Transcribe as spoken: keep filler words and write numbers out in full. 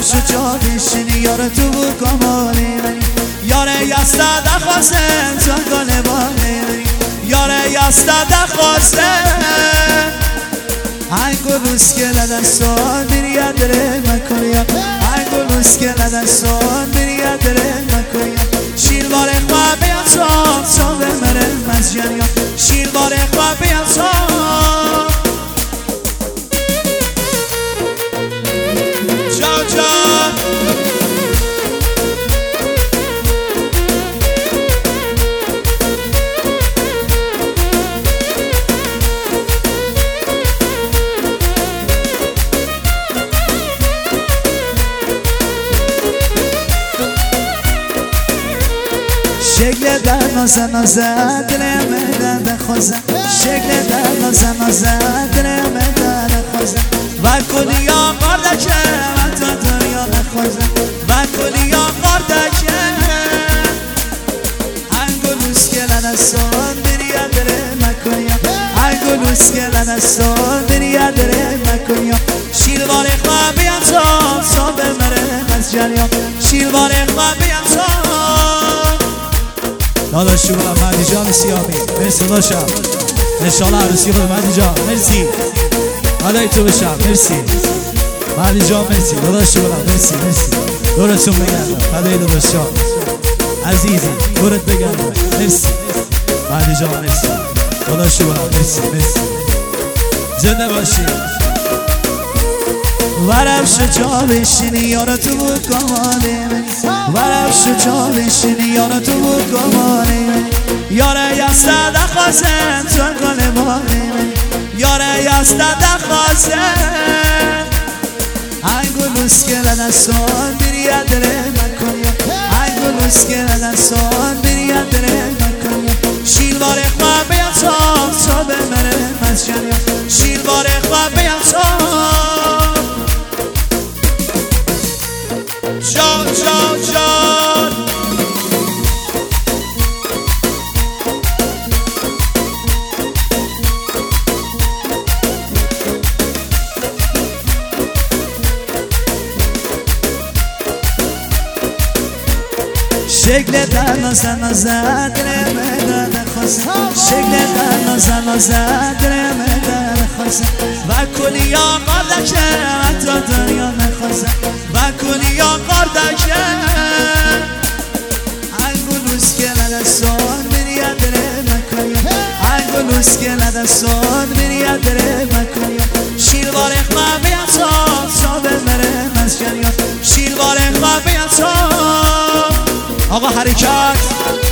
شو جابشینی یار تو بود کامالی یاره یستا دخواستم چنگانه بالی یاره یستا دخواستم Angol uskelada son bir yadre makoya Angol uskelada son bir yadre makoya Şilvare khwabe yasam son ve mere mazjanya Şilvare khwabe yasam Ciao ciao شکل در نازه نازه دلمه در خوزه شکل در نازه نازه دلمه در خوزه و کلیا قردکه من تا دریا نخوزه و کلیا قردکه انگلوس گلن سان دریا دره مکنیا انگلوس گلن سان دریا دره مکنیا شیلوار خوابی انسان صابه مره از جریا شیلوار خوابی انسان داداش شما مهدی جان سیامی مرسی داداشم انشالله عروسی خود مهدی جان مرسی حالا تو بشم مرسی مهدی جان مرسی داداش شما مرسی مرسی دورتون بگردم فدای داداش جان عزیزی دورت بگردم مرسی مهدی جان مرسی داداش شما مرسی مرسی زنده باشی ورم شو جا بشینی یارا تو بود کاماله ورم شو جا بشینی یارا تو بود کاماله یاره یستا دخواستم چنگانه باله یاره یستا دخواستم انگلوس گلن سان بری یدره مکنیا انگلوس گلن سان بری یدره مکنیا شیلوار خوابه یسام صابه مره مزجنیا شیلوار خوابه یسام جان جان جان شکل در نازه نازه دلمه در خوزه شکل در نازه نازه دلمه در خوزه و کلیا قردکه حتی دریا نخوزه و کلیا قردکه انگلوس گلن سان بری یدره مکنیا انگلوس گلن سان بری یدره مکنیا شیلوار خوابه یسام صابه مره مزجنیا شیلوار خوابه یسام آقا حرکت